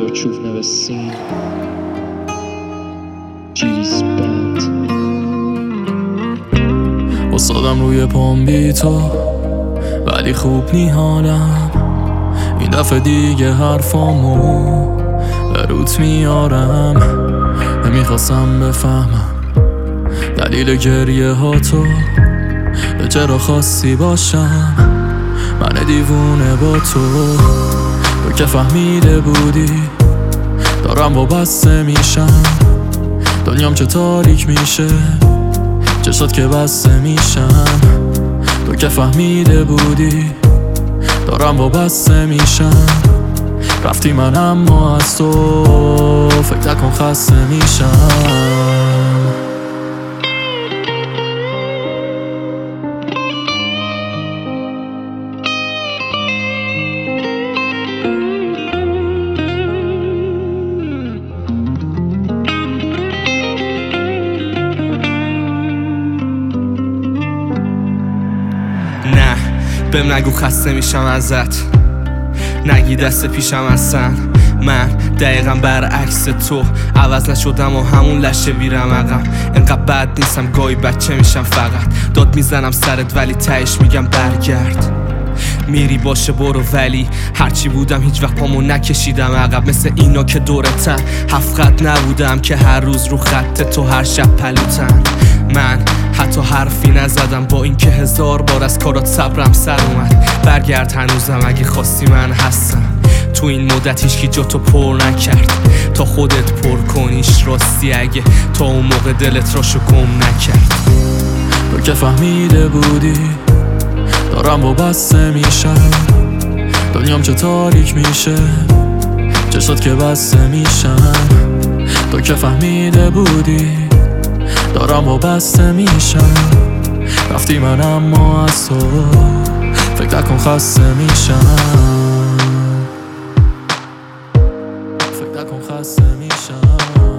your truth never seen. G's bad. اصادم روی پام بی تو ولی خوب نی حالم. این دفعه دیگه حرفامو به روت میارم. نمیخواستم بفهمم دلیل گریه ها تو چرا خواستی باشم. من دیوونه با تو که فهمیده بودی دارم وابسته میشم. دنیام چه تاریک میشه چشات که بسته میشم. تو که فهمیده بودی دارم وابسته میشم. رفتی من اما از تو فکر نکن خسته میشم. نه بهم نگو خسته میشم ازت، نگی دست پیشم هستن. من دقیقا برعکس تو عوض نشدم و همون لشه ویرم عقب. انقدر بد نیستم گاهی بچه میشم فقط داد میزنم سرت ولی تهش میگم برگرد. میری باشه برو ولی هرچی بودم هیچ وقت پامو نکشیدم عقب. مثل اینا که دورتن هفت خط نبودم که هر روز رو خط تو هر شب پلوتن. من حتی حرفی نزدم با اینکه 1000 بار از کارات صبرم سر اومد. برگرد هنوزم اگه خواستی من هستم. تو این مدت هیچکی جا تو پر نکرد تا خودت پر کنیش راستی اگه تا اون موقع دلت راشو گم نکرد. تو که فهمیده بودی دارم وابسته میشم. دنیام چه تاریک میشه چشات که بسته میشم. تو که فهمیده بودی دارم وابسته میشم. رفتی من اما از تو فکر نکن خسته میشم. فکر نکن خسته میشم.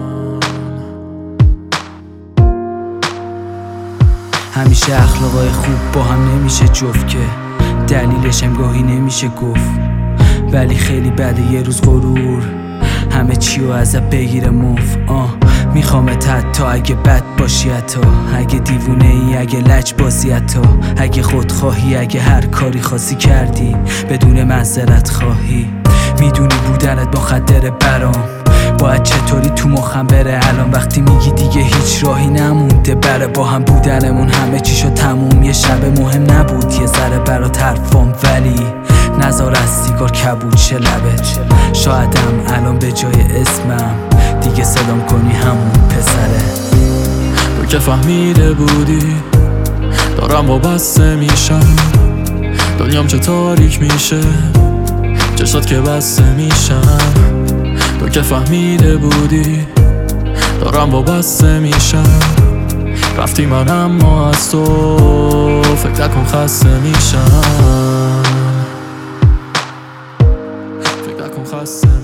همیشه اخلاقای خوب با هم نمیشه جفت که دلیلش هم گاهی نمیشه گفت. ولی خیلی بده یه روز غرور همه چیو ازت بگیره موف. میخوامت حتی اگه بد باشی، حتی اگه دیوونه ای، اگه لج بازی، حتی اگه خودخواهی، اگه هر کاری خاصی کردی بدون معذرت خواهی. میدونی بودنت مخدر برام باید چطوری تو مخم بره الان وقتی میگی دیگه هیچ راهی نمونده بره با هم بودنمون. همه چی شد تموم، یه شب مهم نبود یه ذره برات حرفام ولی نذار از سیگار کبود شه لبت. شایدم الان به جای اسمم دیگه صدام کنی همون پسره. تو که فهمیده بودی دارم وابسته میشم. دنیام چه تاریک میشه چشات که بسته میشم. تو که فهمیده بودی دارم وابسته میشم. رفتی من اما از تو فکر نکن خسته میشم. فکر نکن خسته